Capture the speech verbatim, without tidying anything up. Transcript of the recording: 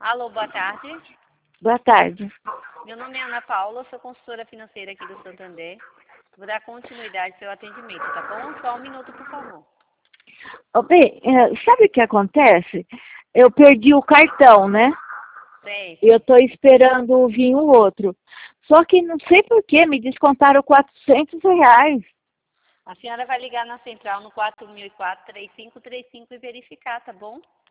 Alô, boa tarde. Boa tarde. Meu nome é Ana Paula, sou consultora financeira aqui do Santander. Vou dar continuidade ao seu atendimento, tá bom? Só um minuto, por favor. Ô, bem, é, sabe o que acontece? Eu perdi o cartão, né? Sei. E eu estou esperando vir o outro. Só que não sei por que me descontaram quatrocentos reais. A senhora vai ligar na central no quatro mil e quatro, três cinco três cinco e verificar, tá bom?